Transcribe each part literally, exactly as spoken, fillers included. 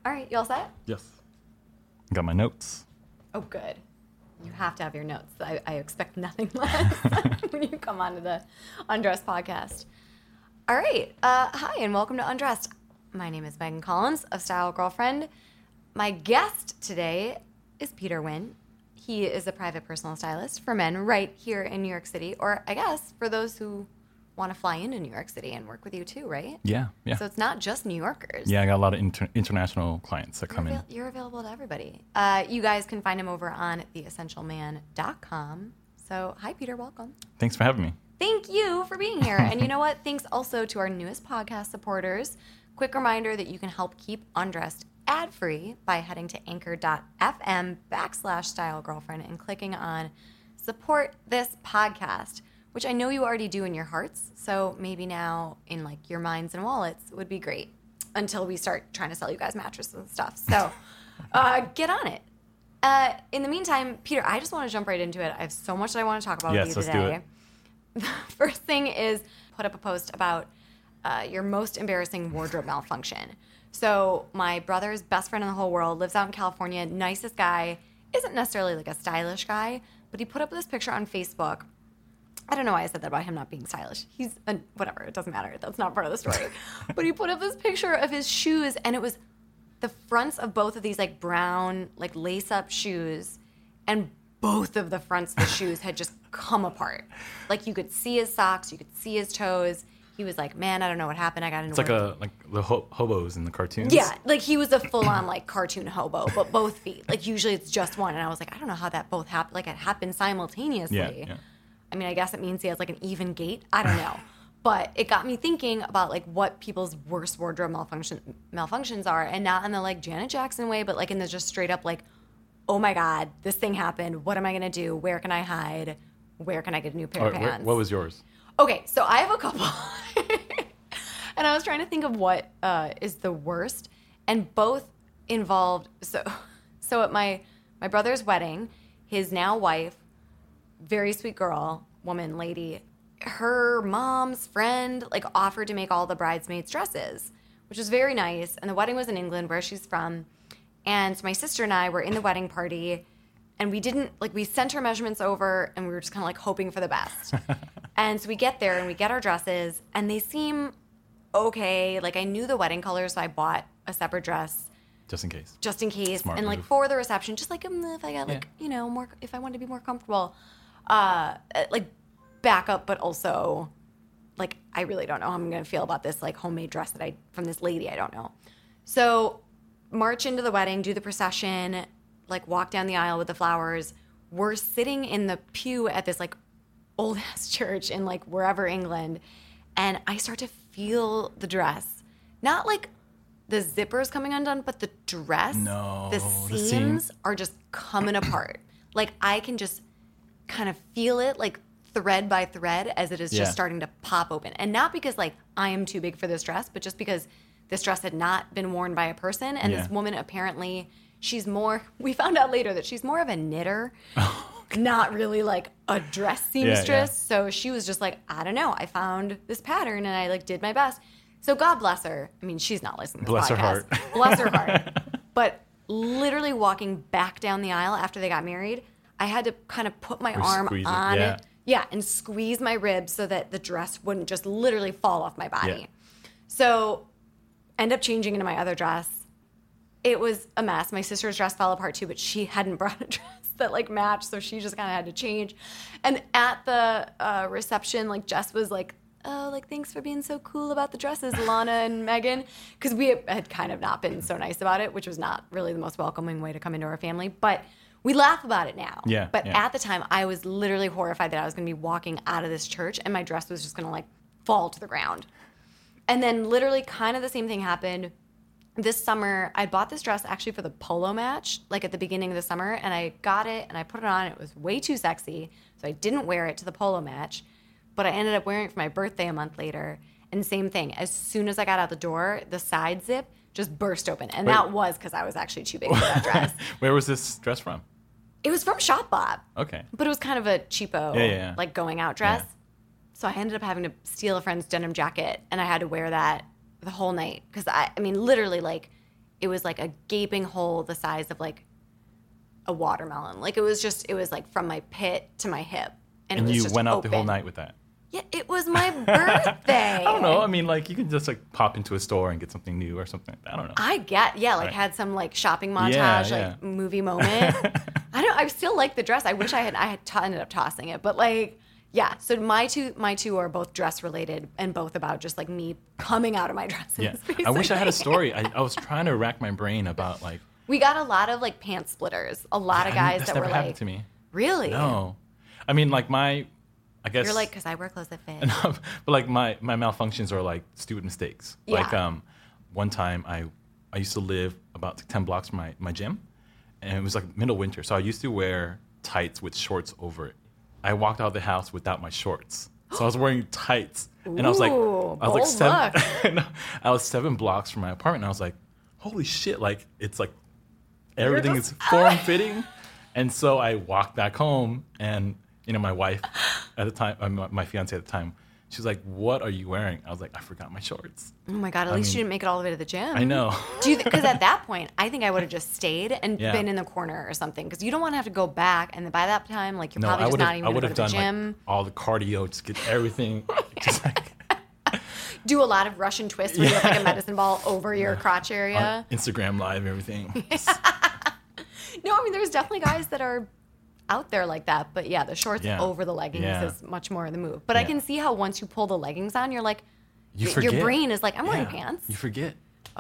All right, you all set? Yes. Got my notes. Oh, good. You have to have your notes. I, I expect nothing less when you come onto the Undressed podcast. All right. Uh, hi, and welcome to Undressed. My name is Megan Collins of Style Girlfriend. My guest today is Peter Wynn. He is a private personal stylist for men right here in New York City, or I guess for those who want to fly into New York City and work with you too, right? Yeah, yeah. So it's not just New Yorkers. Yeah, I got a lot of inter- international clients that You're come avail- in. You're available to everybody. Uh, you guys can find him over on the essential man dot com. So, hi, Peter. Welcome. Thanks for having me. Thank you for being here. And you know what? Thanks also to our newest podcast supporters. Quick reminder that you can help keep Undressed ad-free by heading to anchor.fm backslash style girlfriend and clicking on support this podcast, which I know you already do in your hearts. So maybe now in like your minds and wallets would be great until we start trying to sell you guys mattresses and stuff. So uh, get on it. Uh, in the meantime, Peter, I just want to jump right into it. I have so much that I want to talk about Yes, with you let's today. do it. The first thing is put up a post about uh, your most embarrassing wardrobe malfunction. So my brother's best friend in the whole world lives out in California, nicest guy, isn't necessarily like a stylish guy, but he put up this picture on Facebook. I don't know why I said that about him not being stylish. He's, a, whatever, it doesn't matter. That's not part of the story. But he put up this picture of his shoes, and it was the fronts of both of these like brown, like lace-up shoes, and both of the fronts of the shoes had just come apart. Like you could see his socks, you could see his toes. He was like, man, I don't know what happened. I got into It's like a like the ho- hobos in the cartoons. Yeah, like he was a full-on like cartoon hobo, but both feet. Like usually it's just one, and I was like, I don't know how that both happened. Like it happened simultaneously. Yeah, yeah. I mean, I guess it means he has like an even gait. I don't know. But it got me thinking about like what people's worst wardrobe malfunction malfunctions are, and not in the like Janet Jackson way, but like in the just straight up like, oh my God, this thing happened. What am I gonna do? Where can I hide? Where can I get a new pair All of right, pants? wh- what was yours? Okay, so I have a couple. And I was trying to think of what uh, is the worst, and both involved. So, so at my my brother's wedding, his now wife, very sweet girl, woman, lady, her mom's friend like offered to make all the bridesmaids' dresses, which was very nice. And the wedding was in England, where she's from. And so my sister and I were in the wedding party, and we didn't like we sent her measurements over, and we were just kind of like hoping for the best. And so we get there and we get our dresses, and they seem okay. Like I knew the wedding colors, so I bought a separate dress Just in case. just in case. Smart and like move. for the reception, just like um, if I got like, Yeah. you know, more, if I wanted to be more comfortable, uh, like backup, but also like, I really don't know how I'm going to feel about this like homemade dress that I, from this lady, I don't know. So march into the wedding, do the procession, like walk down the aisle with the flowers. We're sitting in the pew at this like old ass church in like wherever England. And I start to feel the dress, not like the zippers coming undone, but the dress, No, the the seams seams. are just coming apart. Like I can just kind of feel it like thread by thread as it is Yeah. just starting to pop open. And not because like I am too big for this dress, but just because this dress had not been worn by a person. And Yeah. this woman apparently, she's more, we found out later that she's more of a knitter. Not really like a dress seamstress. yeah. So she was just like, I don't know. I found this pattern and I like did my best. So God bless her. I mean, she's not listening to this Bless her podcast. heart. Bless her heart. But literally walking back down the aisle after they got married, I had to kind of put my Or arm squeeze it, on yeah. it. Yeah, and squeeze my ribs so that the dress wouldn't just literally fall off my body. Yeah. So end up changing into my other dress. It was a mess. My sister's dress fell apart too, but she hadn't brought a dress that like matched, so she just kind of had to change. And at the uh, reception, like Jess was like, "Oh, like thanks for being so cool about the dresses, Lana and Megan," because we had kind of not been so nice about it, which was not really the most welcoming way to come into our family. But we laugh about it now. Yeah, But yeah. at the time, I was literally horrified that I was going to be walking out of this church and my dress was just going to like fall to the ground. And then literally kind of the same thing happened. This summer, I bought this dress actually for the polo match, like at the beginning of the summer, and I got it and I put it on. It was way too sexy, so I didn't wear it to the polo match, but I ended up wearing it for my birthday a month later. And same thing, as soon as I got out the door, the side zip just burst open. And Wait. that was because I was actually too big for that dress. Where was this dress from? It was from Shopbop, Okay. but it was kind of a cheapo, Yeah, yeah, yeah. like going out dress. Yeah. So I ended up having to steal a friend's denim jacket, and I had to wear that the whole night because I, I mean, literally, like it was like a gaping hole the size of like a watermelon. Like it was just, it was like from my pit to my hip. And, And it was you just went out open. the whole night with that. Yeah, it was my birthday. I don't know. I mean, like you can just like pop into a store and get something new or something. I don't know. I get, yeah, like Right. had some like shopping montage, Yeah, like yeah. movie moment. I don't, I still like the dress. I wish I had, I had t- ended up tossing it, but like, yeah. So my two, my two are both dress related and both about just like me coming out of my dresses. Yeah. I wish I had a basically. story. I, I was trying to rack my brain about like. We got a lot of like pants splitters. A lot of Yeah, I- guys that's that never were happened like, to me. really? No. I mean, like my, I guess. You're like, because I wear clothes that fit. but like my my malfunctions are like stupid mistakes. Yeah. Like um, one time I I used to live about ten blocks from my my gym, and it was like middle winter, so I used to wear tights with shorts over it. I walked out of the house without my shorts, so I was wearing tights, and I was like, Ooh, I was like bold seven, no, I was seven blocks from my apartment, and I was like, holy shit, like it's like everything just- is form fitting, and so I walked back home, and you know my wife at the time, uh, my, my fiance at the time, she was like, "What are you wearing?" I was like, "I forgot my shorts." Oh my God, at I least mean- you didn't make it all the way to the gym. I know. Do you? Because at that point, I think I would have just stayed and Yeah. been in the corner or something. Because you don't want to have to go back, and then by that time, like you're No, probably I just would not have. even I going would to go have to the done gym. like all the cardio, just get everything. Just like Do a lot of Russian twists where you have like a medicine ball over your crotch area. on Instagram live, everything. Just- No, I mean there's definitely guys that are out there like that, but yeah, the shorts Yeah. over the leggings Yeah. is much more the move. But I Yeah. can see how once you pull the leggings on, you're like, you y- forget. your brain is like, I'm wearing Yeah, pants. You forget.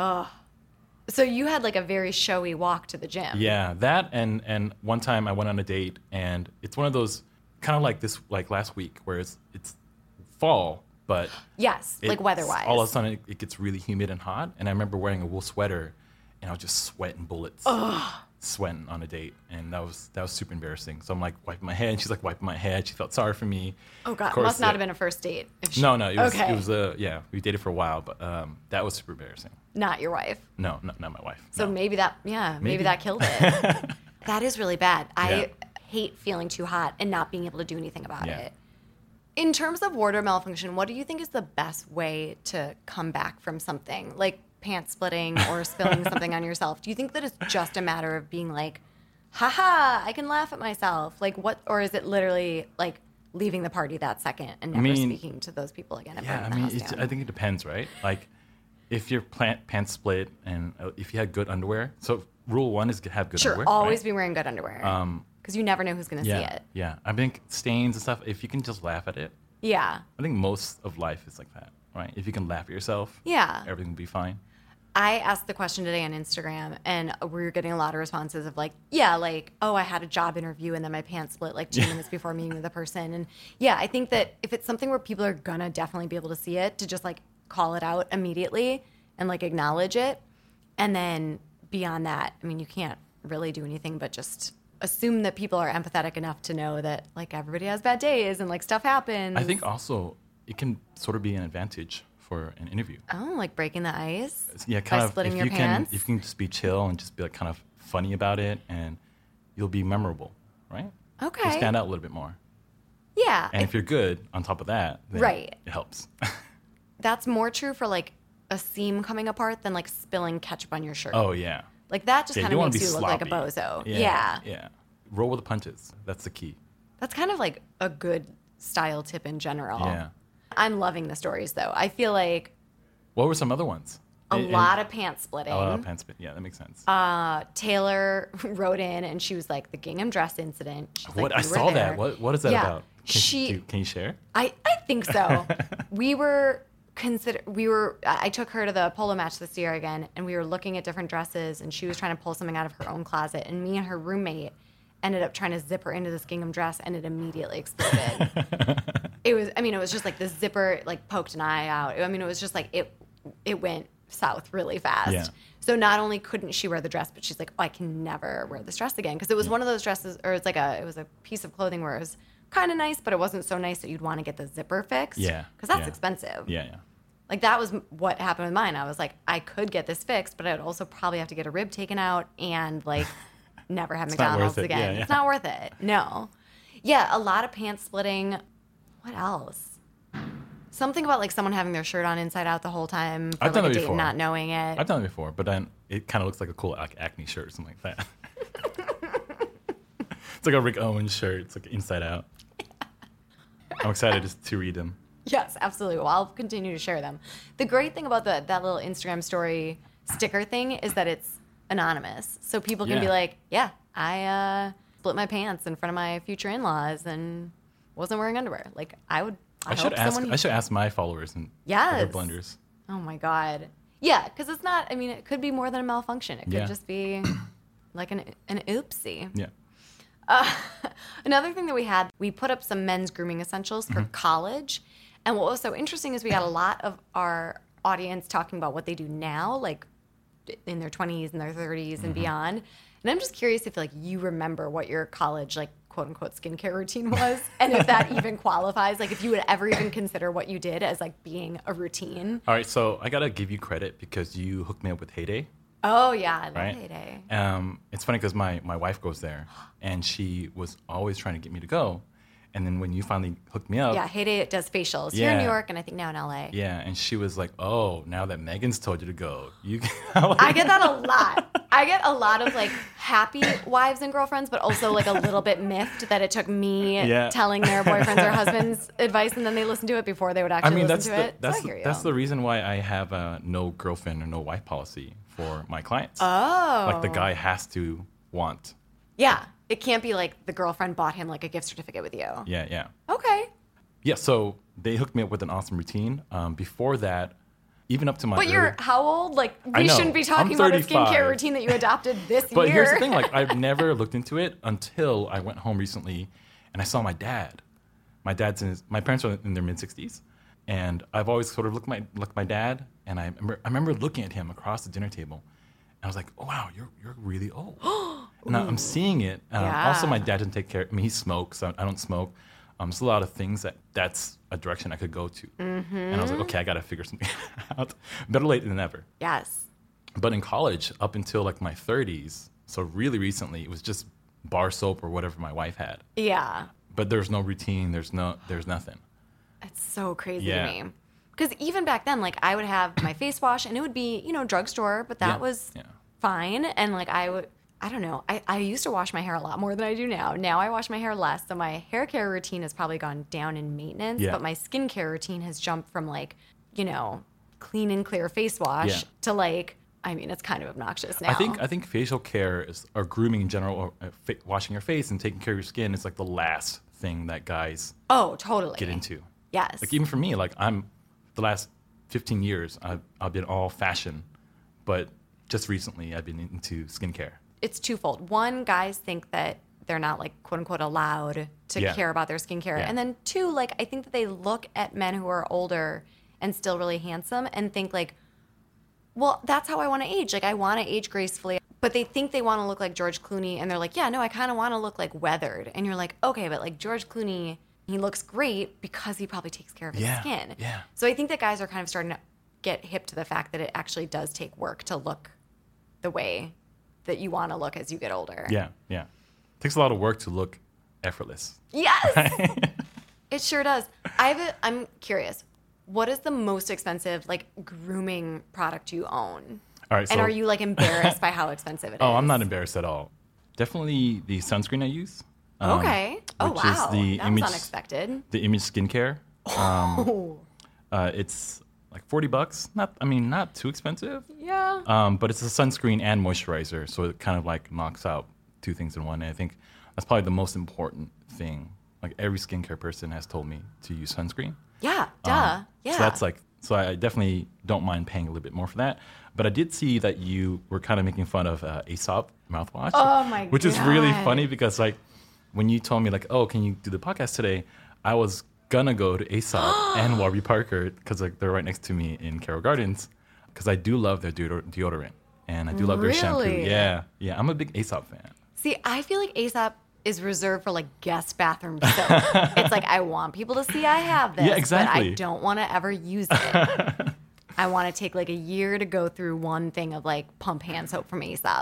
So you had like a very showy walk to the gym. Yeah, that and and one time I went on a date, and it's one of those kind of like this like last week where it's it's fall, but Yes, like it's- weather-wise. all of a sudden it, it gets really humid and hot, and I remember wearing a wool sweater, and I was just sweating bullets, sweating on a date, and that was that was super embarrassing. So I'm like wiping my head, and she's like wiping my head. She felt sorry for me. Oh God, Of course, must not yeah. have been a first date. If she- No, no, it was okay. it was a yeah. We dated for a while, but um, that was super embarrassing. Not your wife. No, not, not my wife. So no. maybe that, yeah, maybe, Maybe. that killed it. That is really bad. I Yeah. hate feeling too hot and not being able to do anything about Yeah. it. In terms of wardrobe malfunction, what do you think is the best way to come back from something like pants splitting or spilling something on yourself? Do you think that it's just a matter of being like, haha, I can laugh at myself? Like what, or is it literally like leaving the party that second and never mean, speaking to those people again and Yeah, burning I the mean, house it's, down? I think it depends, right? Like, if your plant pants split and uh, if you had good underwear. So rule one is to have good Sure, underwear. always right? be wearing good underwear. Um, because you never know who's going to see yeah, it. yeah. I think stains and stuff. If you can just laugh at it, Yeah. I think most of life is like that, right? If you can laugh at yourself, Yeah. everything will be fine. I asked the question today on Instagram, and we were getting a lot of responses of like, yeah, like, oh, I had a job interview and then my pants split like two minutes before meeting with the person. And yeah, I think that if it's something where people are gonna definitely be able to see it, to just like call it out immediately and like acknowledge it. And then beyond that, I mean, you can't really do anything but just assume that people are empathetic enough to know that like everybody has bad days and like stuff happens. I think also it can sort of be an advantage for an interview. Oh, like breaking the ice? Yeah, kind by of. splitting if your you pants? can, if you can just be chill and just be like kind of funny about it, and you'll be memorable, right? Okay. You'll stand out a little bit more. Yeah. And I- if you're good on top of that, then Right. it helps. That's more true for like a seam coming apart than like spilling ketchup on your shirt. Oh yeah. Like that just Yeah, kind you of wanna makes be you look like a sloppy. bozo. Yeah, Yeah. Yeah. Roll with the punches. That's the key. That's kind of like a good style tip in general. Yeah. I'm loving the stories though. I feel like What were some other ones? a And- lot of pants splitting. a lot of pants. Yeah, that makes sense. Uh, Taylor wrote in and she was like, the gingham dress incident. She's what like, I "We were saw there." that. What What is that Yeah. about? Can, She- do- can you share? I, I think so. we were consider we were I I took her to the polo match this year again, and we were looking at different dresses, and she was trying to pull something out of her own closet, and me and her roommate ended up trying to zip her into this gingham dress, and it immediately exploded. It was, I mean, it was just like the zipper like poked an eye out. I mean, it was just like it it went south really fast. Yeah. So not only couldn't she wear the dress, but she's like, oh, I can never wear this dress again, because it was one of those dresses, or it's like a it was a piece of clothing where it was kind of nice, but it wasn't so nice that you'd want to get the zipper fixed. Yeah, because that's yeah. expensive. Yeah, yeah. Like that was what happened with mine. I was like, I could get this fixed, but I'd also probably have to get a rib taken out and like never have It's not McDonald's worth it. again. Yeah, yeah. It's not worth it. No. Yeah, a lot of pants splitting. What else? Something about like someone having their shirt on inside out the whole time for I've like done a it date before. and not knowing it. I've done it before, but then it kind of looks like a cool ac- acne shirt or something like that. It's like a Rick Owens shirt. It's like inside out. I'm excited just to read them. Yes, absolutely. Well, I'll continue to share them. The great thing about the, that little Instagram story sticker thing is that it's anonymous. So people can Yeah. be like, yeah, I uh, split my pants in front of my future in-laws and wasn't wearing underwear. Like, I would, I, I should hope ask. someone... I should ask my followers and Yes. their blenders. Oh, my God. Yeah, because it's not, I mean, it could be more than a malfunction. It could Yeah. just be like an, an oopsie. Yeah. Uh, another thing that we had, we put up some men's grooming essentials for Mm-hmm. college. And what was so interesting is we got a lot of our audience talking about what they do now, like in their twenties and their thirties and Mm-hmm. beyond. And I'm just curious if like you remember what your college, like quote unquote skincare routine was and if that even qualifies, like if you would ever even consider what you did as like being a routine. All right, so I gotta give you credit because you hooked me up with Heyday. Oh yeah, I love Right. Heyday. Um, it's funny because my, my wife goes there, and she was always trying to get me to go. And then when you finally hooked me up, Yeah, Heyday does facials here in Yeah. New York and I think now in L A. yeah, and she was like, "Oh, now that Megan's told you to go, you." I get that a lot. I get a lot of like happy wives and girlfriends, but also like a little bit miffed that it took me Yeah. telling their boyfriends or husbands advice and then they listen to it before they would I actually mean, listen that's to the, it. that's so I hear the, you. that's the reason why I have a no girlfriend or no wife policy for my clients. Oh. Like the guy has to want. Yeah. It can't be like the girlfriend bought him like a gift certificate with you. Yeah, yeah. Okay. Yeah, so they hooked me up with an awesome routine. Um, before that, even up to my But early- you're how old? Like I we know. shouldn't be I'm talking about a skincare thirty-five. routine that you adopted this But year. here's the thing, like I've never looked into it until I went home recently and I saw my dad. My dad's in his, my parents are in their mid sixties, and I've always sort of looked my looked my dad, and I remember I remember looking at him across the dinner table, and I was like, oh wow, you're you're really old. And I- I'm seeing it. Um, Also, my Yeah. dad didn't take care. I mean, he smokes. I I don't smoke. Um, there's a lot of things that that's a direction I could go to. Mm-hmm. And I was like, okay, I got to figure something out. Better late than never. Yes. But in college, up until like my thirties, so really recently, it was just bar soap or whatever my wife had. Yeah. But there's no routine. There's no. There's nothing. It's so crazy Yeah. to me. Because even back then, like I would have my face wash and it would be, you know, drugstore, but that Yeah. was Yeah. fine. And like I would, I don't know, I, I used to wash my hair a lot more than I do now. Now I wash my hair less. So my hair care routine has probably gone down in maintenance, Yeah. but my skincare routine has jumped from like, you know, clean and clear face wash Yeah. to like, I mean, it's kind of obnoxious now. I think I think facial care is or grooming in general, or uh, fa- washing your face and taking care of your skin is like the last thing that guys oh, totally. get into. Yes. Like even for me, like I'm the last fifteen years, I've I've been all fashion, but just recently I've been into skincare. It's twofold. One, guys think that they're not like quote unquote allowed to Yeah. care about their skincare. Yeah. And then two, like I think that they look at men who are older and still really handsome and think like, well, that's how I want to age. Like I want to age gracefully. But they think they want to look like George Clooney and they're like, yeah, no, I kind of want to look like weathered. And you're like, okay, but like George Clooney, he looks great because he probably takes care of his Yeah, skin. yeah. So I think that guys are kind of starting to get hip to the fact that it actually does take work to look the way that you want to look as you get older. Yeah, yeah. It takes a lot of work to look effortless. Yes, it sure does. I have a, I'm curious. What is the most expensive like grooming product you own? All right. So, And are you like embarrassed by how expensive it is? Oh, I'm not embarrassed at all. Definitely the sunscreen I use. um, Okay. Oh which wow, is the that image was unexpected. the image skincare. Oh, Uh, it's like forty bucks. Not, I mean, not too expensive. yeah. Um, but it's a sunscreen and moisturizer, so it kind of like knocks out two things in one. And I think that's probably the most important thing. Like every skincare person has told me to use sunscreen. Yeah. Duh. Um, yeah. So that's like, so I definitely don't mind paying a little bit more for that. But I did see that you were kind of making fun of uh, Aesop mouthwash. Oh my Which is really God. funny because like when you told me like, oh, can you do the podcast today? I was gonna go to Aesop and Warby Parker because like they're right next to me in Carroll Gardens because I do love their deodor- deodorant and I do love their shampoo. Really? Yeah, yeah, I'm a big Aesop fan. See, I feel like Aesop is reserved for like guest bathroom soap. It's like I want people to see I have this, Yeah, but I exactly. don't want to ever use it. I want to take like a year to go through one thing of like pump hand soap from Aesop.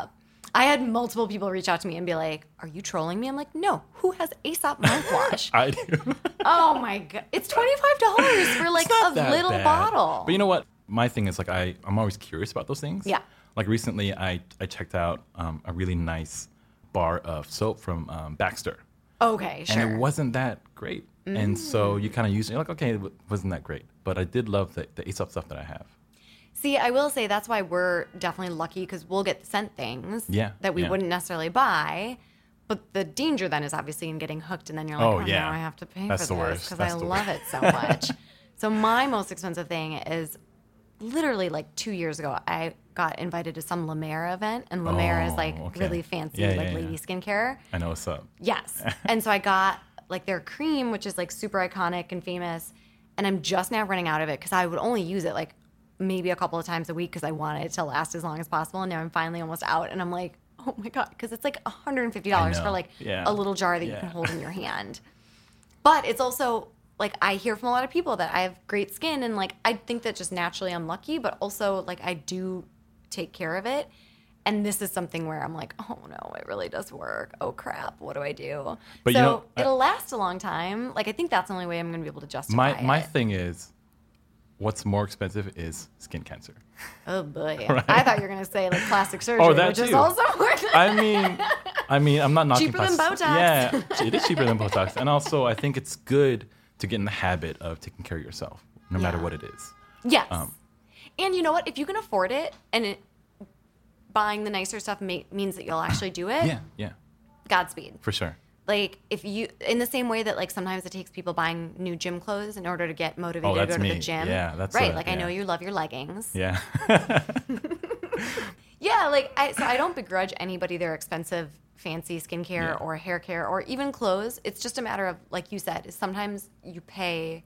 I had multiple people reach out to me and be like, "Are you trolling me?" I'm like, "No. Who has Aesop mouthwash?" I do. Oh my god, it's twenty-five dollars for like It's not a that little bad. bottle. But you know what? My thing is like I I'm always curious about those things. Yeah. Like recently, I I checked out um, a really nice bar of soap from um, Baxter, Okay, sure. and it wasn't that great. Mm. And so you kind of use it. You're like, okay, it wasn't that great, but I did love the the Aesop stuff that I have. See, I will say that's why we're definitely lucky because we'll get sent things Yeah, that we yeah. wouldn't necessarily buy. But the danger then is obviously in getting hooked, and then you're like, Oh, oh, yeah. now I have to pay That's for the this worst. because I That's the love worst. it so much. So my most expensive thing is literally like two years ago, I got invited to some La Mer event, and La Mer is Oh, like okay. really fancy, Yeah, like yeah, lady yeah. skincare. I know what's up. Yes. And so I got like their cream, which is like super iconic and famous. And I'm just now running out of it because I would only use it like maybe a couple of times a week because I wanted it to last as long as possible. And now I'm finally almost out. And I'm like, oh my God, because it's like one hundred fifty dollars I know. for like Yeah. a little jar that you Yeah. can hold in your hand. But it's also like I hear from a lot of people that I have great skin. And like I think that just naturally I'm lucky, but also like I do take care of it. And this is something where I'm like, oh no, it really does work. Oh crap, what do I do? But so you know, I- it'll last a long time. Like I think that's the only way I'm going to be able to justify My my it. thing is, what's more expensive is skin cancer. Oh boy, Right? I thought you were going to say like plastic surgery, Oh, that which is too. also more expensive. I mean, I mean, I'm not knocking Cheaper than plastic- Botox. Yeah, it is cheaper than Botox, and also I think it's good to get in the habit of taking care of yourself, no matter Yeah. what it is. Yes. Um, And you know what? If you can afford it and it, buying the nicer stuff ma- means that you'll actually do it, Yeah, yeah, Godspeed. for sure. Like if you, in the same way that like sometimes it takes people buying new gym clothes in order to get motivated Oh, to go that's to the me. gym. Yeah, that's right. a- like I know yeah. you love your leggings. Yeah, Yeah, like I so I don't begrudge anybody their expensive fancy skincare Yeah. or hair care or even clothes. It's just a matter of like you said, is sometimes you pay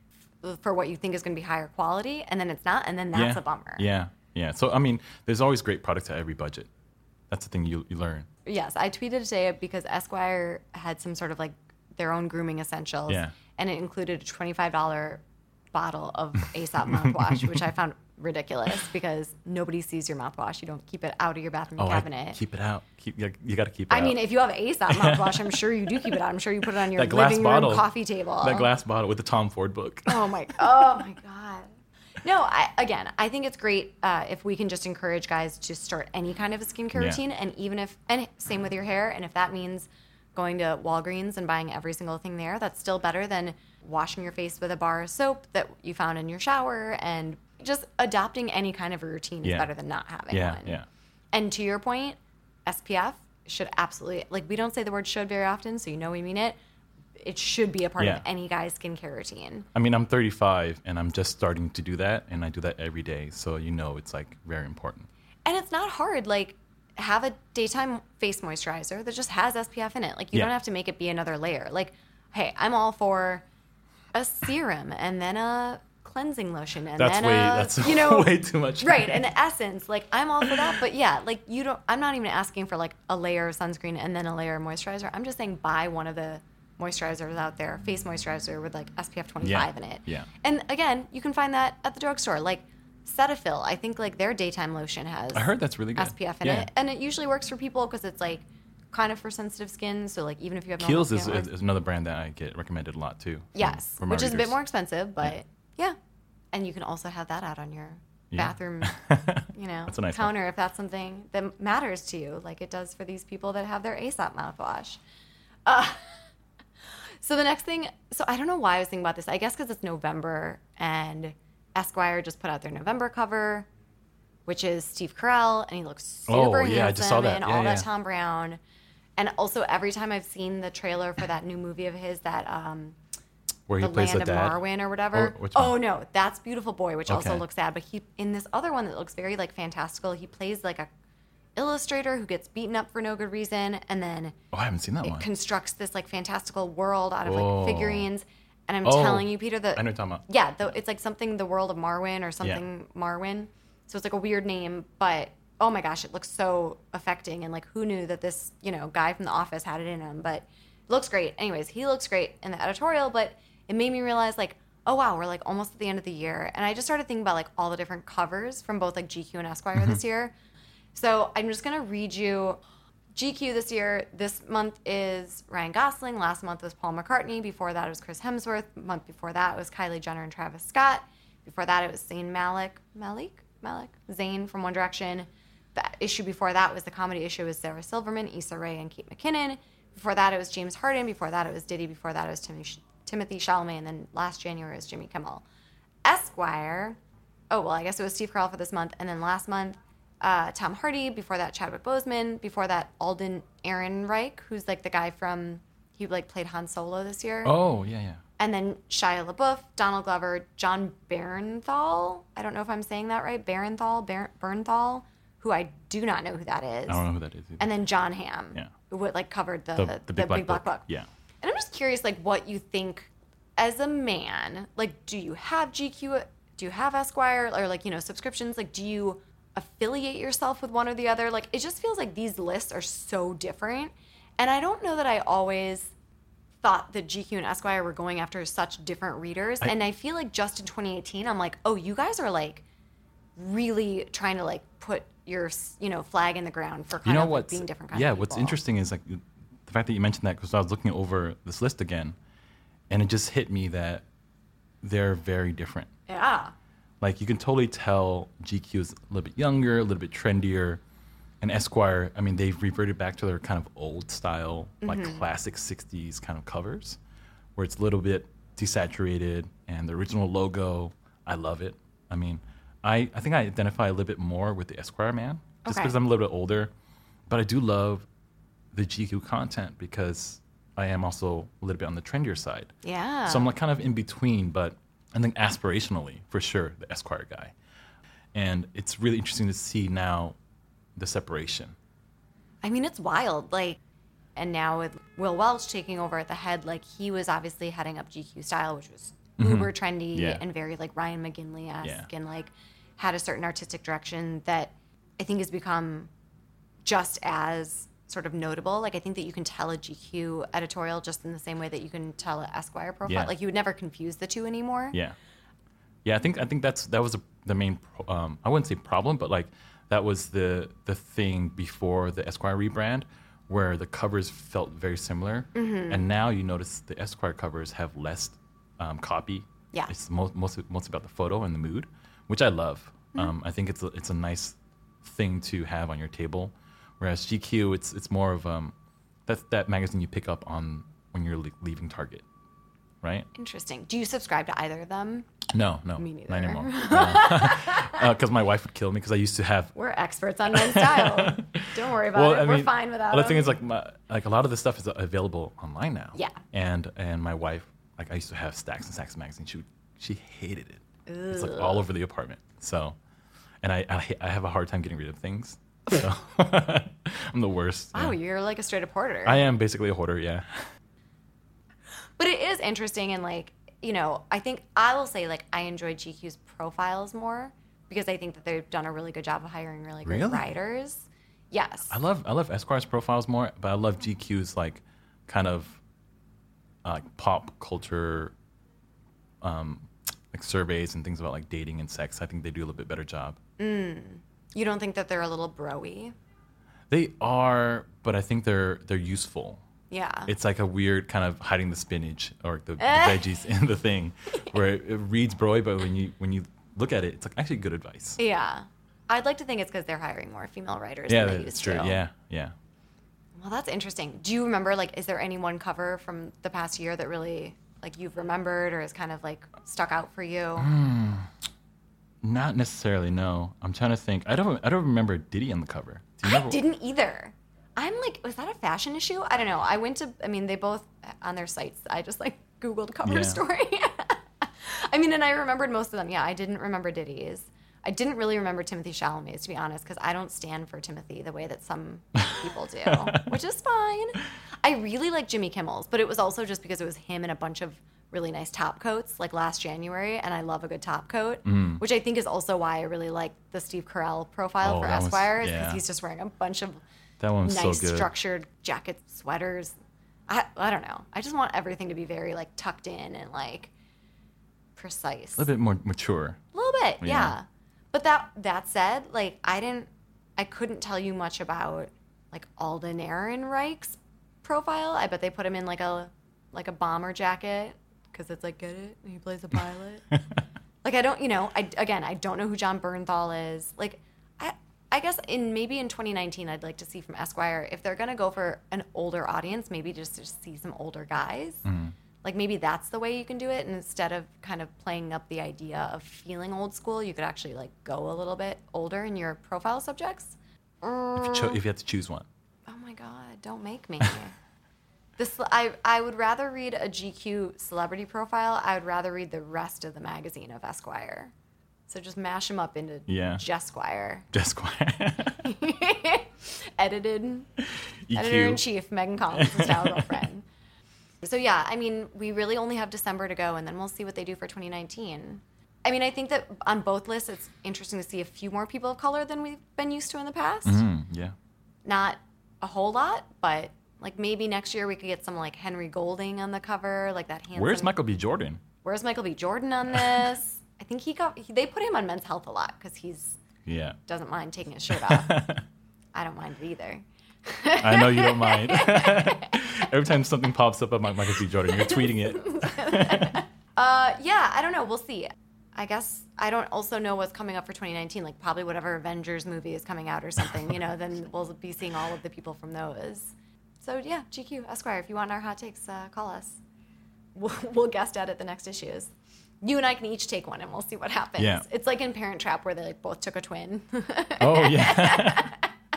f- for what you think is going to be higher quality and then it's not and then that's yeah, a bummer. Yeah, yeah. So I mean, there's always great products at every budget. That's the thing you you learn. Yes, I tweeted today because Esquire had some sort of like their own grooming essentials Yeah. and it included a twenty-five dollars bottle of Aesop mouthwash, which I found ridiculous because nobody sees your mouthwash. You don't keep it out of your bathroom Oh, I, cabinet. keep it out. Keep you, you got to keep it I out. mean, if you have Aesop mouthwash, I'm sure you do keep it out. I'm sure you put it on your That glass living bottle. room coffee table. that glass bottle with the Tom Ford book. Oh my! Oh my God! No, I, again, I think it's great uh, if we can just encourage guys to start any kind of a skincare Yeah. routine, and even if, and same with your hair, and if that means going to Walgreens and buying every single thing there, that's still better than washing your face with a bar of soap that you found in your shower, and just adopting any kind of a routine is Yeah. better than not having Yeah, one. yeah. And to your point, S P F should absolutely, like we don't say the word should very often, so you know we mean it. It should be a part Yeah. of any guy's skincare routine. I mean, I'm thirty-five and I'm just starting to do that, and I do that every day. So you know, it's like very important. And it's not hard. Like, have a daytime face moisturizer that just has S P F in it. Like, you Yeah. don't have to make it be another layer. Like, hey, I'm all for a serum and then a cleansing lotion and That's then way a, that's you know, way too much. right? An essence. Like, I'm all for that. But yeah, like you don't. I'm not even asking for like a layer of sunscreen and then a layer of moisturizer. I'm just saying buy one of the moisturizers out there, face moisturizer with like S P F twenty-five in it. Yeah. And again, you can find that at the drugstore. Like Cetaphil, I think like their daytime lotion has I heard that's really good. S P F in Yeah. it, and it usually works for people because it's like kind of for sensitive skin. So like even if you have normal Kiehl's skin, is, it is, works. is another brand that I get recommended a lot too. from- yes, from my which is a bit readers. more expensive, but yeah. And you can also have that out on your Yeah. bathroom, you know, That's a nice counter if that's something that matters to you, like it does for these people that have their Aesop mouthwash. Uh, so the next thing, so I don't know why I was thinking about this. I guess because it's November and Esquire just put out their November cover, which is Steve Carell, and he looks super Oh, handsome yeah, I just saw that. and Yeah, all that yeah. Tom Brown. And also every time I've seen the trailer for that new movie of his, that um, Where he the plays Land the of dad. Marwyn or whatever. Or which oh one? no, that's Beautiful Boy, which also Okay. looks sad. But he in this other one that looks very like fantastical. He plays like a illustrator who gets beaten up for no good reason, and then Oh, I haven't seen that it one. constructs this like fantastical world out of Whoa. like figurines. And I'm Oh, telling you, Peter, that I know what you're talking about. yeah, the, it's like something the world of Marwyn or something Marwyn. So it's like a weird name, but oh my gosh, it looks so affecting. And like, who knew that this, you know, guy from The Office had it in him? But it looks great. Anyways, he looks great in the editorial, but it made me realize like, oh wow, we're like almost at the end of the year. And I just started thinking about like all the different covers from both like G Q and Esquire this year. So I'm just going to read you G Q this year. This month is Ryan Gosling. Last month was Paul McCartney. Before that, it was Chris Hemsworth. The month before that, it was Kylie Jenner and Travis Scott. Before that, it was Zayn Malik. Malik? Malik? Zayn from One Direction. The issue before that was the comedy issue with Sarah Silverman, Issa Rae, and Kate McKinnon. Before that, it was James Harden. Before that, it was Diddy. Before that, it was Tim- Timothy Chalamet. And then last January, it was Jimmy Kimmel. Esquire. Oh, well, I guess it was Steve Carell for this month. And then last month, uh, Tom Hardy. Before that, Chadwick Boseman. Before that, Alden Ehrenreich, who's like the guy from, he like played Han Solo this year. Oh, yeah, yeah. And then Shia LaBeouf, Donald Glover, John Bernthal. I don't know if I'm saying that right. Barenthal, Ber- Bernthal, who I do not know who that is. I don't know who that is either. And then John Hamm, Yeah. who like covered the, The, the, the Big, Black, Big Black Book. Book. Yeah. And I'm just curious, like, what you think as a man. Like, do you have G Q? Do you have Esquire? Or, like, you know, subscriptions? Like, do you affiliate yourself with one or the other? Like, it just feels like these lists are so different. And I don't know that I always thought that G Q and Esquire were going after such different readers. I, and I feel like just in twenty eighteen, I'm like, oh, you guys are, like, really trying to, like, put your, you know, flag in the ground for kind you know of like, what's, being different kinds yeah, of people. what's interesting is, like, the fact that you mentioned that, because I was looking over this list again, and it just hit me that they're very different. Yeah. Like, you can totally tell G Q is a little bit younger, a little bit trendier. And Esquire, I mean, they've reverted back to their kind of old style, mm-hmm. like classic sixties kind of covers, where it's a little bit desaturated. And the original logo, I love it. I mean, I, I think I identify a little bit more with the Esquire man, just because okay. I'm a little bit older. But I do love the G Q content because I am also a little bit on the trendier side. Yeah. So I'm like kind of in between, but I think aspirationally, for sure, the Esquire guy. And it's really interesting to see now the separation. I mean, it's wild. Like, and now with Will Welch taking over at the head, like he was obviously heading up G Q Style, which was mm-hmm. uber trendy yeah. and very like Ryan McGinley-esque yeah. and like had a certain artistic direction that I think has become just as sort of notable. Like I think that you can tell a G Q editorial just in the same way that you can tell an Esquire profile. Yeah. Like you would never confuse the two anymore. Yeah, yeah. I think I think that's that was a, the main. Um, I wouldn't say problem, but like that was the the thing before the Esquire rebrand, where the covers felt very similar, mm-hmm. and now you notice the Esquire covers have less um, copy. Yeah, it's most most mostly about the photo and the mood, which I love. Mm-hmm. Um, I think it's a, it's a nice thing to have on your table. Whereas G Q, it's it's more of um, that's that magazine you pick up on when you're le- leaving Target, right? Interesting. Do you subscribe to either of them? No, no, me neither. Not anymore. Because uh, my wife would kill me because I used to have. We're experts on men's style. Don't worry about well, it. I We're mean, fine without it. The thing is, like, my, like a lot of this stuff is available online now. Yeah. And and my wife, like, I used to have stacks and stacks of magazines. She would, she hated it. Ugh. It's like all over the apartment. So, and I I, I have a hard time getting rid of things. So I'm the worst. Wow, yeah. You're like a straight up hoarder. I am basically a hoarder, yeah. But it is interesting, and like, you know, I think I will say like I enjoy G Q's profiles more because I think that they've done a really good job of hiring really good really? writers. Yes. I love I love Esquire's profiles more, but I love G Q's like kind of uh, pop culture um, like surveys and things about like dating and sex. I think they do a little bit better job. Mm. You don't think that they're a little bro-y? They are, but I think they're they're useful. Yeah. It's like a weird kind of hiding the spinach or the, the veggies in the thing, where it, it reads bro-y, but when you when you look at it, it's like actually good advice. Yeah. I'd like to think it's because they're hiring more female writers yeah, than they that's used true. to. Yeah, yeah. Well, that's interesting. Do you remember, like, is there any one cover from the past year that really, like, you've remembered or is kind of, like, stuck out for you? Mm. Not necessarily, no. I'm trying to think. I don't. I don't remember Diddy on the cover. Do you I remember? didn't either. I'm like, was that a fashion issue? I don't know. I went to. I mean, they both on their sites. I just like Googled cover yeah. story. I mean, and I remembered most of them. Yeah, I didn't remember Diddy's. I didn't really remember Timothy Chalamet's, to be honest, because I don't stand for Timothy the way that some people do, which is fine. I really like Jimmy Kimmel's, but it was also just because it was him and a bunch of really nice top coats like last January, and I love a good top coat, mm. which I think is also why I really like the Steve Carell profile oh, for Esquire, because yeah. he's just wearing a bunch of that one's nice so good. structured jackets, sweaters. I I don't know. I just want everything to be very like tucked in and like precise. A little bit more mature. A little bit, yeah. yeah. But that that said, like I didn't I couldn't tell you much about like Alden Ehrenreich's profile. I bet they put him in like a like a bomber jacket because it's like, get it? He plays a pilot. Like, I don't, you know, I again, I don't know who John Bernthal is. Like, I I guess in maybe in twenty nineteen, I'd like to see from Esquire, if they're going to go for an older audience, maybe just to see some older guys. Mm. Like, maybe that's the way you can do it. And instead of kind of playing up the idea of feeling old school, you could actually, like, go a little bit older in your profile subjects. Uh, if, you cho- if you had to choose one. Oh, my God. Don't make me. this I, I would rather read a G Q celebrity profile. I would rather read the rest of the magazine of Esquire. So just mash them up into yeah. Jesquire. Jesquire. Edited. E Q. Editor-in-chief, Megan Collins' style girlfriend. So, yeah, I mean, we really only have December to go, and then we'll see what they do for twenty nineteen. I mean, I think that on both lists, it's interesting to see a few more people of color than we've been used to in the past. Mm, yeah. Not a whole lot, but, like, maybe next year we could get some, like, Henry Golding on the cover, like that handsome... Where's Michael B. Jordan? Where's Michael B. Jordan on this? I think he got... He, they put him on Men's Health a lot, because he's... Yeah. Doesn't mind taking his shirt off. I don't mind it either. I know you don't mind. Every time something pops up about Michael B. Jordan, you're tweeting it. uh, yeah, I don't know. We'll see. I guess I don't also know what's coming up for twenty nineteen. Like probably whatever Avengers movie is coming out or something. You know, then we'll be seeing all of the people from those. So yeah, G Q, Esquire. If you want our hot takes, uh, call us. We'll, we'll guest edit the next issues. You and I can each take one, and we'll see what happens. Yeah. It's like in Parent Trap where they like both took a twin. Oh yeah.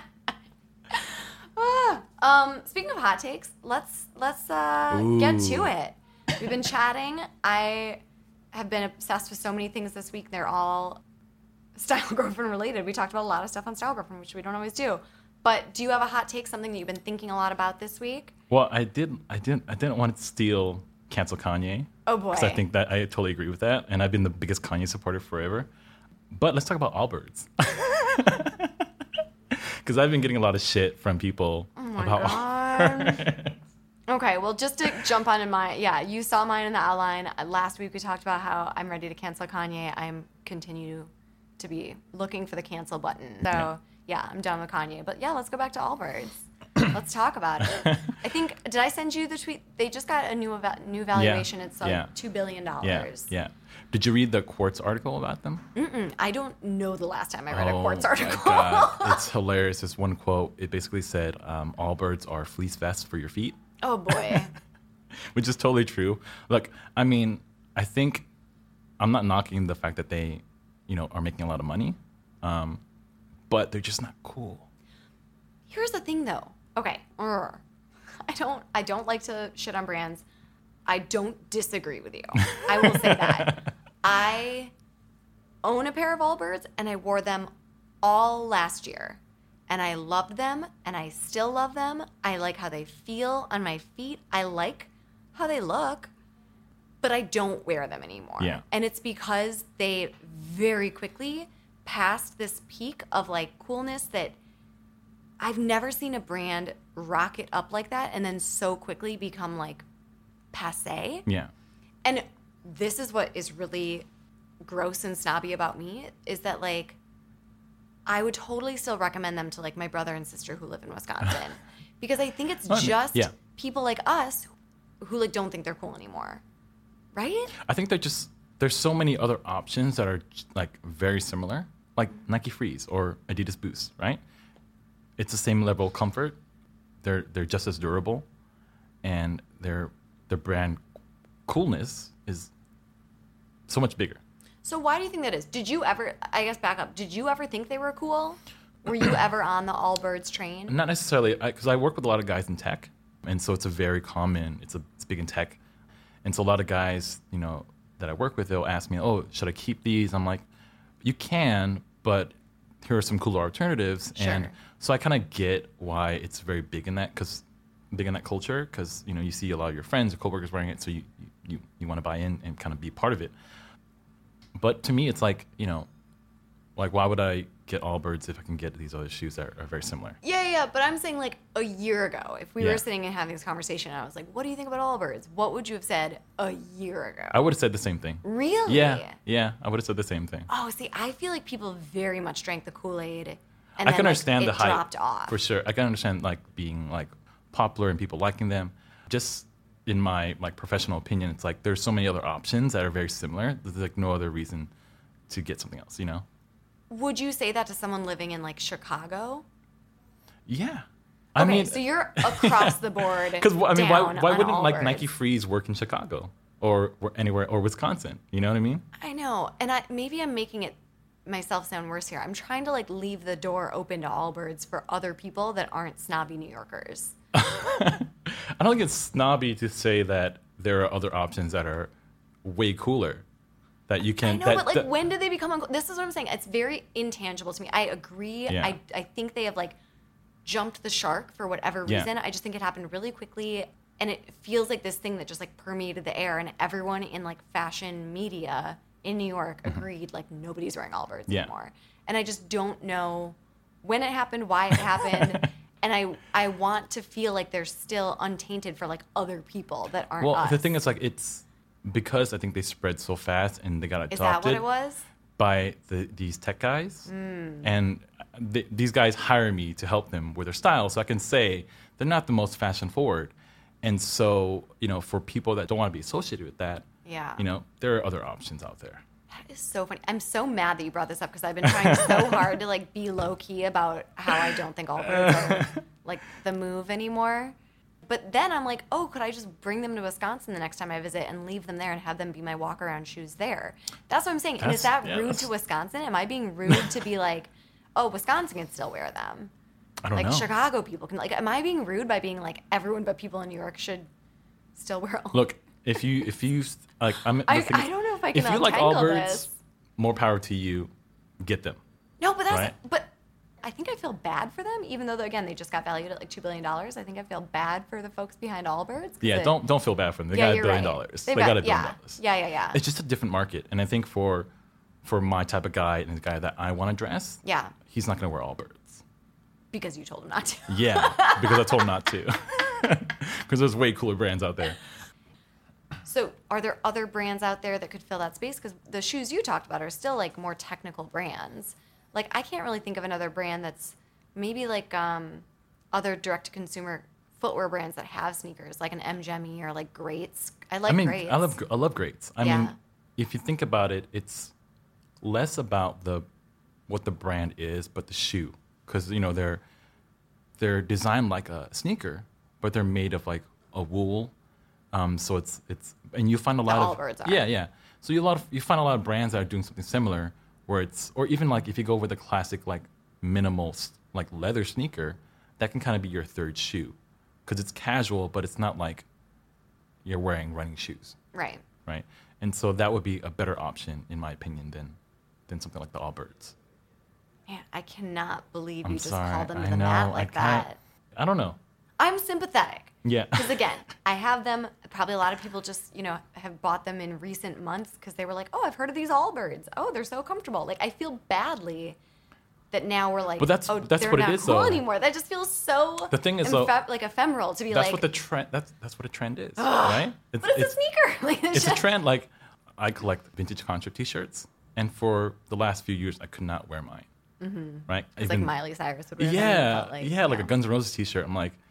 Um, speaking of hot takes, let's let's uh, get to it. We've been chatting. I have been obsessed with so many things this week. They're all Style Girlfriend related. We talked about a lot of stuff on Style Girlfriend, which we don't always do. But do you have a hot take, something that you've been thinking a lot about this week? Well, I did. I didn't. I didn't want to steal cancel Kanye. Oh boy. Because I think that I totally agree with that, and I've been the biggest Kanye supporter forever. But let's talk about Allbirds. Because I've been getting a lot of shit from people oh my about God. Okay, well, just to jump on in my, yeah, you saw mine in the outline. Last week we talked about how I'm ready to cancel Kanye. I'm continue to be looking for the cancel button. So, yeah, yeah I'm done with Kanye. But yeah, let's go back to Allbirds. Let's talk about it. I think, did I send you the tweet? They just got a new eva- new valuation. Yeah. It's like yeah. two billion dollars. Yeah, yeah. Did you read the Quartz article about them? Mm-mm. I don't know the last time I read oh, a Quartz article. My God. It's hilarious. This one quote, it basically said, um, Allbirds are fleece vests for your feet. Oh, boy. Which is totally true. Look, I mean, I think I'm not knocking the fact that they, you know, are making a lot of money, um, but they're just not cool. Here's the thing, though. Okay, I don't I don't like to shit on brands. I don't disagree with you. I will say that. I own a pair of Allbirds, and I wore them all last year. And I loved them, and I still love them. I like how they feel on my feet. I like how they look, but I don't wear them anymore. Yeah. And it's because they very quickly passed this peak of, like, coolness that I've never seen a brand rocket up like that and then so quickly become, like, passé. Yeah. And this is what is really gross and snobby about me, is that, like, I would totally still recommend them to, like, my brother and sister who live in Wisconsin. Because I think it's just yeah. people like us who, like, don't think they're cool anymore. Right? I think they're just, there's so many other options that are, like, very similar. Like Nike Freeze or Adidas Boost, right? It's the same level of comfort. They're they're just as durable, and their their brand coolness is so much bigger. So why do you think that is? Did you ever? I guess back up. Did you ever think they were cool? Were you ever on the Allbirds train? Not necessarily, because I, I work with a lot of guys in tech, and so it's a very common. It's a it's big in tech, and so a lot of guys, you know, that I work with, they'll ask me, "Oh, should I keep these?" I'm like, "You can, but here are some cooler alternatives." Sure. And so I kind of get why it's very big in that, because big in that culture, because you know you see a lot of your friends or coworkers wearing it, so you you, you want to buy in and kind of be part of it. But to me, it's like, you know, like why would I get Allbirds if I can get these other shoes that are, are very similar? Yeah, yeah, but I'm saying like a year ago, if we yeah. were sitting and having this conversation, and I was like, "What do you think about Allbirds?" What would you have said a year ago? I would have said the same thing. Really? Yeah, yeah, I would have said the same thing. Oh, see, I feel like people very much drank the Kool-Aid and I then can like, understand it the hype dropped off. for sure. I can understand like being like popular and people liking them. Just in my like professional opinion, it's like there's so many other options that are very similar. There's like no other reason to get something else, you know? Would you say that to someone living in like Chicago? Yeah. I Okay, mean, so you're across the board. because I mean, why, down why on wouldn't like Allbirds. Nike Freeze work in Chicago or, or anywhere or Wisconsin? You know what I mean? I know, and I maybe I'm making it myself sound worse here. I'm trying to like leave the door open to Allbirds for other people that aren't snobby New Yorkers. I don't think it's snobby to say that there are other options that are way cooler that you can. I know, that, but like, that- when do they become? Unco- this is what I'm saying. It's very intangible to me. I agree. Yeah. I I think they have like jumped the shark for whatever Yeah. reason. I just think it happened really quickly, and it feels like this thing that just like permeated the air, and everyone in like fashion media in New York agreed like nobody's wearing Allbirds Yeah. anymore. And I just don't know when it happened, why it happened. And I I want to feel like they're still untainted for like other people that aren't well, us. the thing is, like, it's because I think they spread so fast and they got adopted Is that what it was? by the, these tech guys, and th- these guys hire me to help them with their style, so I can say they're not the most fashion forward. And so, you know, for people that don't want to be associated with that, Yeah. you know, there are other options out there. That is so funny. I'm so mad that you brought this up because I've been trying so hard to like be low key about how I don't think Allbirds are like the move anymore. But then I'm like, oh, could I just bring them to Wisconsin the next time I visit and leave them there and have them be my walk around shoes there? That's what I'm saying. And is That's- that yeah, rude that's- to Wisconsin? Am I being rude to be like, oh, Wisconsin can still wear them? I don't Like know. Chicago people can like am I being rude by being like everyone but people in New York should still wear Allbirds? Look, if you if you like, I'm. I, the thing I is, don't know if I can If you like untangle Allbirds, this. more power to you. Get them. No, but that's Right. but I think I feel bad for them, even though again they just got valued at like two billion dollars. I think I feel bad for the folks behind Allbirds. 'cause Yeah, it- don't don't feel bad for them. They yeah, got a you're billion right. dollars. They've They got a billion yeah, dollars. yeah, yeah, yeah. It's just a different market, and I think for for my type of guy and the guy that I want to dress, Yeah, he's not going to wear Allbirds. because you told him not to. Yeah, because I told him not to. Because there's way cooler brands out there. So, are there other brands out there that could fill that space? Because the shoes you talked about are still like more technical brands. Like, I can't really think of another brand that's maybe like um, other direct-to-consumer footwear brands that have sneakers, like an M Gemmy or like Greats. I like I mean, Greats. I love I love Greats. I Yeah. mean, if you think about it, it's less about the what the brand is, but the shoe, because you know they're they're designed like a sneaker, but they're made of like a wool. Um, so it's it's and you find a lot of Allbirds are. yeah yeah. So you a lot of you find a lot of brands that are doing something similar, where it's or even like if you go with a classic like minimal s- like leather sneaker, that can kind of be your third shoe, because it's casual, but it's not like you're wearing running shoes, Right. right? And so that would be a better option, in my opinion, than than something like the Allbirds. Man, I cannot believe I'm you just sorry. called them to I the know. mat I like can't- that. I don't know. I'm sympathetic. Yeah. Because again, I have them. Probably a lot of people just, you know, have bought them in recent months because they were like, oh, I've heard of these Allbirds. Oh, they're so comfortable. Like, I feel badly that now we're like, But that's- oh, that's they're what it not is, cool though. anymore. That just feels so The thing is, though, like ephemeral to be That's like, what the trend. That's that's what a trend is, right? It's, but it's, a sneaker. Like, It's a just- trend. Like I collect vintage concert T-shirts, and for the last few years, I could not wear mine. Mm-hmm. Right? It's like Miley Cyrus would wear them, Yeah, but, like, yeah, like you a know. Guns N' Roses T-shirt. I'm like,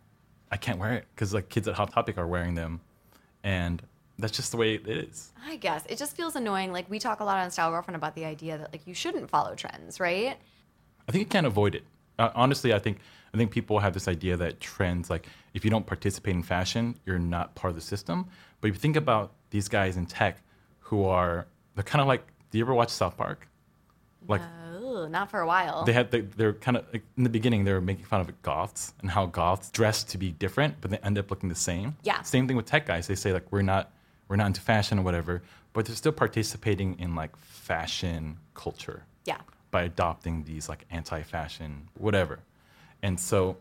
I can't wear it because like kids at Hot Topic are wearing them, and that's just the way it is. I guess it just feels annoying. Like we talk a lot on Style Girlfriend about the idea that like you shouldn't follow trends, right? I think you can't avoid it. Uh, honestly, I think I think people have this idea that trends, like if you don't participate in fashion, you're not part of the system. But if you think about these guys in tech, who are they're kind of like, do you ever watch South Park? Like Oh, not for a while. they had, they, they're kind of like, in the beginning they were making fun of goths and how goths dress to be different, but they end up looking the same. Yeah. Same thing with tech guys. They say like we're not we're not into fashion or whatever, but they're still participating in like fashion culture. Yeah. By adopting these like anti-fashion whatever. And so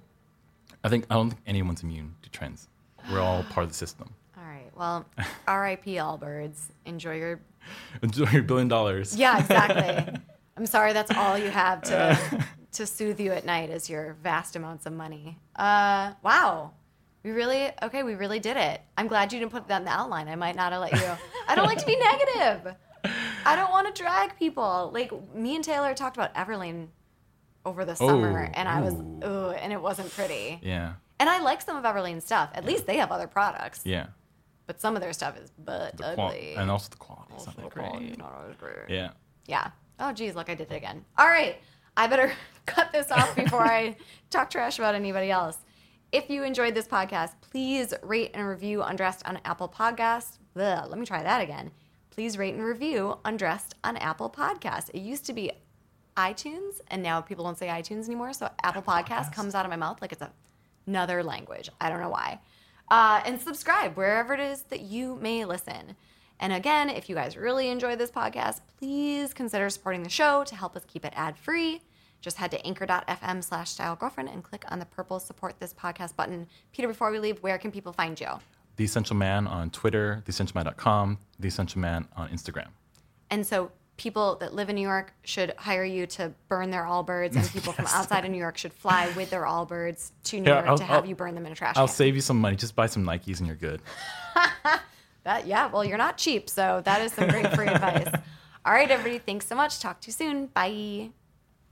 I think I don't think anyone's immune to trends. We're all part of the system. All right. Well, R I P Allbirds. Enjoy your. Enjoy your billion dollars. Yeah, exactly. I'm sorry. That's all you have to to soothe you at night is your vast amounts of money. Uh, wow. We really okay. We really did it. I'm glad you didn't put that in the outline. I might not have let you. I don't like to be negative. I don't want to drag people. Like me and Taylor talked about Everlane over the summer, Oh, and I was, ooh. ooh, and it wasn't pretty. Yeah. And I like some of Everlane's stuff. At least they have other products. Yeah. But some of their stuff is but The qual- ugly. and also the quality is Also not that the quality is great. not always great. Yeah. Yeah. Oh, geez, look, I did it again. All right. I better cut this off before I talk trash about anybody else. If you enjoyed this podcast, please rate and review Undressed on Apple Podcasts. Ugh, let me try that again. Please rate and review Undressed on Apple Podcasts. It used to be iTunes, and now people don't say iTunes anymore. So Apple, Apple Podcasts comes out of my mouth like it's a, another language. I don't know why. Uh, and subscribe wherever it is that you may listen. And again, if you guys really enjoy this podcast, please consider supporting the show to help us keep it ad-free. Just head to anchor.fm slash stylegirlfriend and click on the purple support this podcast button. Peter, before we leave, where can people find you? The Essential Man on Twitter, the essential man dot com, The Essential Man on Instagram. And so people that live in New York should hire you to burn their Allbirds, and people yes. from outside of New York should fly with their Allbirds to New yeah, York I'll, to have I'll, you burn them in a trash I'll can. save you some money. Just buy some Nikes and you're good. That yeah, well, you're not cheap, so that is some great free advice. All right, everybody, thanks so much. Talk to you soon. Bye.